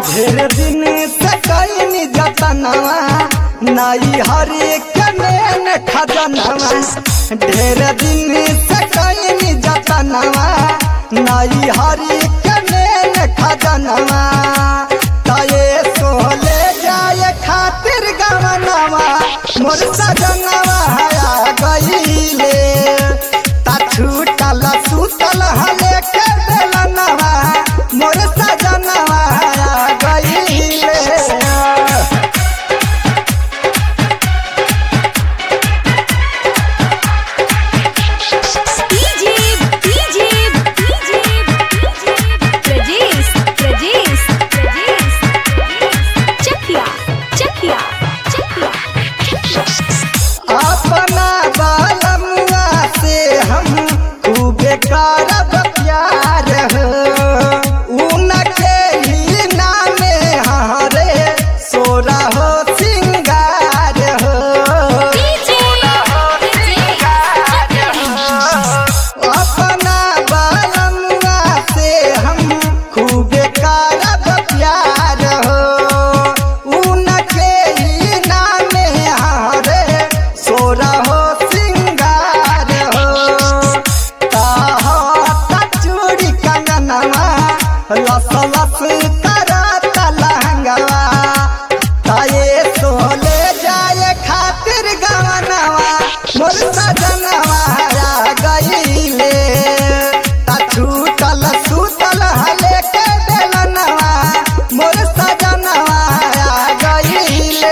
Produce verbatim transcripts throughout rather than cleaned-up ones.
ढेर दिन से कई जतनवा नाई हरे के मेन खजनवा ढेर दिन से कई जतनवा नाई हरे के मेन खजनवा ताये सोले जाए खातिर गवनवा मोर सजनवा हया गईले ता छूटल सुतल हले के बेलनवा मोर सजनवा हया गईले। अपना बालमुआ से हम खूबे करब प्यार हो उनके ही नामे हरे सोरा हो सिंगार हो अपना बालमुआ से हम खूबे करब प्यार हो उनके ही नामे हरे सोरा हो सिंगार हो ताहा चूड़ी कंगनवा लस लस करत लहंगवा ताये सोले जाए खातिर गवनवा मोर सजनवा हया गईले ता छूटल सुतल हले के बेलनवा मोर सजनवा हया गईले।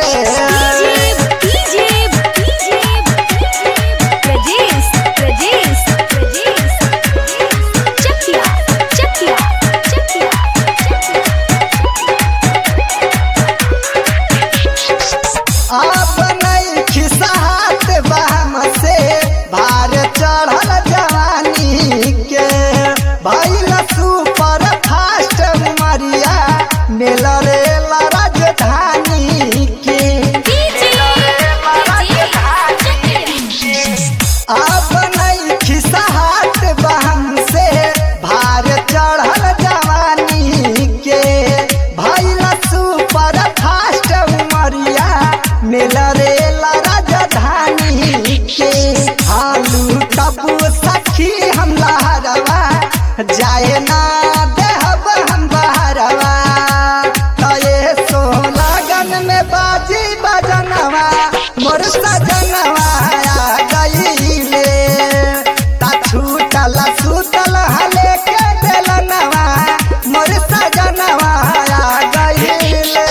आप नहीं खिसात बहम से भार चढ़ल जवानी के भइल सुपर फास्ट उमरिया मेल रेल राजधानी के आप नहीं खिसात बहम से भार चढ़ल जवानी के भइल सुपर फास्ट उमरिया मेल रेल राजधानी के हालू तबू सखी हम लहरवा जाए ना देहब हम बहरवा तये सोलागन में बाजी बजनवा मोर सजनवा हया गईले ता छूटल सुतल हले के बेलनवा मोर सजनवा हया गईले।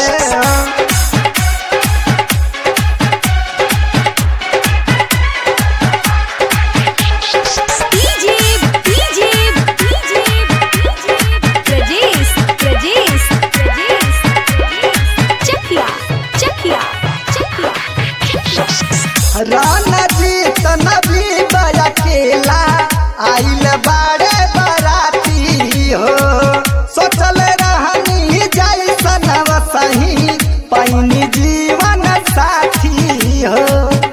राना जी तनबी बयकेला आइल बाड़े बराती हो सोचल रहनी जैसन सही पैनी जीवन साथी हो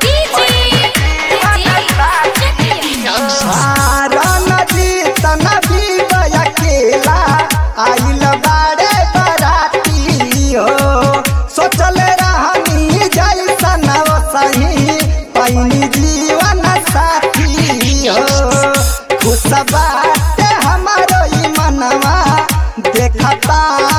राना जी तनबी बयकेला आइल बाड़े बराती हो सोचल रहनी जैसन सही पैनी जीवन साथी हो खुश बाटे हमारो ई मनवा देखता